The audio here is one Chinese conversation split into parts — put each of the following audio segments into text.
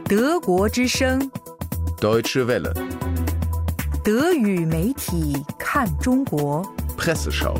德国之声 Deutsche Welle 德语媒体看中国 Presseschau。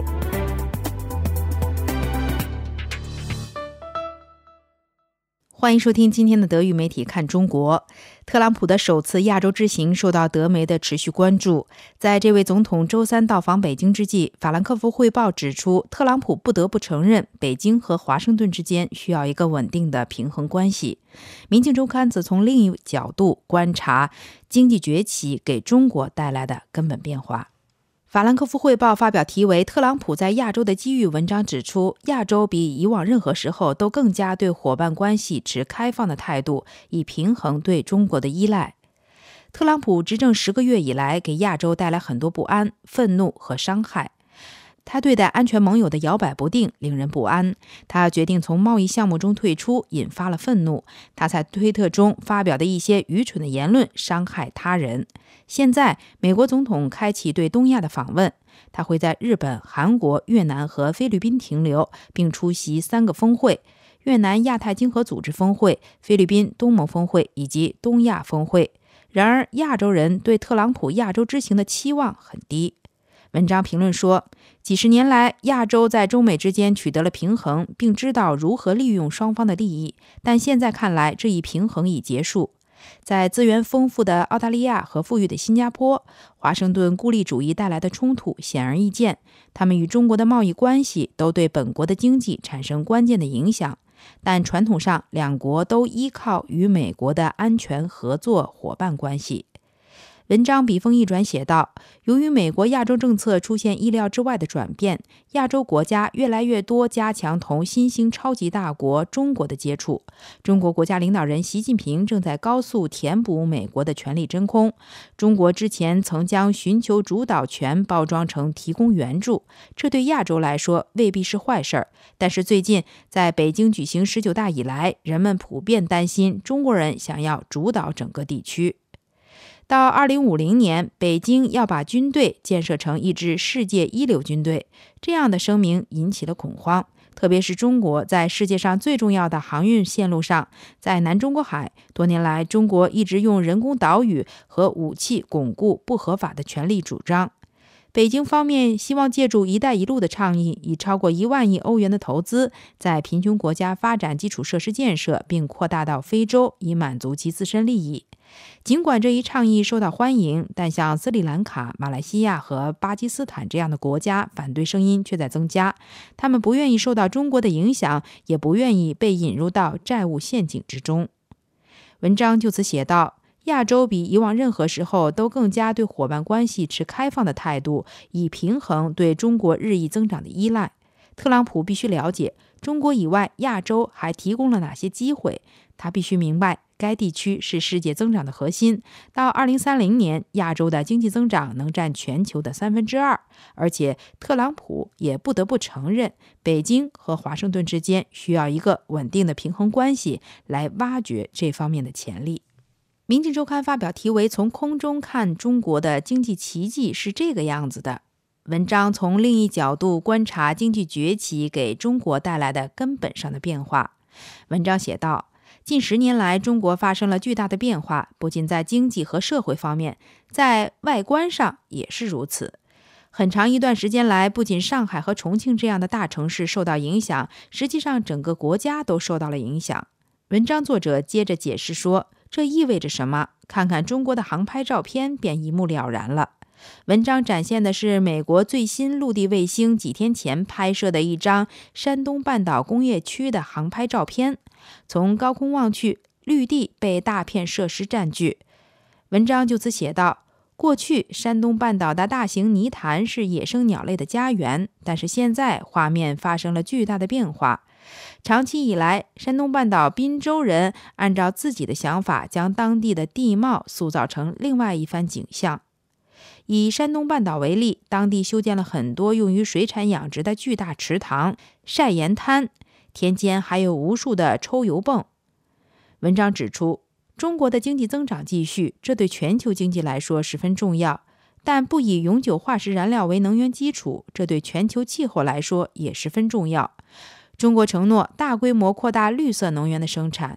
欢迎收听今天的德语媒体看中国。特朗普的首次亚洲之行受到德媒的持续关注。在这位总统周三到访北京之际，法兰克福汇报指出，特朗普不得不承认，北京和华盛顿之间需要一个稳定的平衡关系。民进周刊则从另一角度观察经济崛起给中国带来的根本变化。法兰克福汇报发表题为《特朗普在亚洲的机遇》文章指出，亚洲比以往任何时候都更加对伙伴关系持开放的态度，以平衡对中国的依赖。特朗普执政10个月以来，给亚洲带来很多不安、愤怒和伤害。他对待安全盟友的摇摆不定令人不安，他决定从贸易项目中退出，引发了愤怒。他在推特中发表的一些愚蠢的言论伤害他人。现在，美国总统开启对东亚的访问，他会在日本、韩国、越南和菲律宾停留，并出席3个峰会：越南亚太经合组织峰会、菲律宾东盟峰会以及东亚峰会。然而，亚洲人对特朗普亚洲之行的期望很低。文章评论说，几十年来，亚洲在中美之间取得了平衡，并知道如何利用双方的利益，但现在看来，这一平衡已结束。在资源丰富的澳大利亚和富裕的新加坡，华盛顿孤立主义带来的冲突显而易见，他们与中国的贸易关系都对本国的经济产生关键的影响，但传统上两国都依靠与美国的安全合作伙伴关系。文章笔锋一转写道，由于美国亚洲政策出现意料之外的转变，亚洲国家越来越多加强同新兴超级大国中国的接触。中国国家领导人习近平正在高速填补美国的权力真空。中国之前曾将寻求主导权包装成提供援助，这对亚洲来说未必是坏事儿。但是最近在北京举行19大以来，人们普遍担心中国人想要主导整个地区。到2050年，北京要把军队建设成一支世界一流军队，这样的声明引起了恐慌。特别是中国在世界上最重要的航运线路上，在南中国海，多年来中国一直用人工岛屿和武器巩固不合法的权力主张。北京方面希望借助“一带一路”的倡议，以超过1万亿欧元的投资，在贫穷国家发展基础设施建设，并扩大到非洲，以满足其自身利益。尽管这一倡议受到欢迎，但像斯里兰卡、马来西亚和巴基斯坦这样的国家，反对声音却在增加。他们不愿意受到中国的影响，也不愿意被引入到债务陷阱之中。文章就此写道，亚洲比以往任何时候都更加对伙伴关系持开放的态度，以平衡对中国日益增长的依赖。特朗普必须了解，中国以外，亚洲还提供了哪些机会。他必须明白，该地区是世界增长的核心。到2030年，亚洲的经济增长能占全球的2/3，而且特朗普也不得不承认，北京和华盛顿之间需要一个稳定的平衡关系，来挖掘这方面的潜力。民进周刊发表题为《从空中看中国的经济奇迹是这个样子的》文章，从另一角度观察经济崛起给中国带来的根本上的变化。文章写道，近10年来，中国发生了巨大的变化，不仅在经济和社会方面，在外观上也是如此。很长一段时间来，不仅上海和重庆这样的大城市受到影响，实际上整个国家都受到了影响。文章作者接着解释说，这意味着什么？看看中国的航拍照片便一目了然了。文章展现的是美国最新陆地卫星几天前拍摄的一张山东半岛工业区的航拍照片。从高空望去，绿地被大片设施占据。文章就此写道，过去山东半岛的大型泥潭是野生鸟类的家园，但是现在画面发生了巨大的变化。长期以来，山东半岛滨州人按照自己的想法，将当地的地貌塑造成另外一番景象。以山东半岛为例，当地修建了很多用于水产养殖的巨大池塘、晒盐滩，田间还有无数的抽油泵。文章指出，中国的经济增长继续，这对全球经济来说十分重要，但不以永久化石燃料为能源基础，这对全球气候来说也十分重要。中国承诺大规模扩大绿色能源的生产，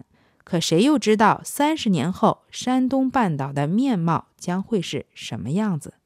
可谁又知道30年后山东半岛的面貌将会是什么样子？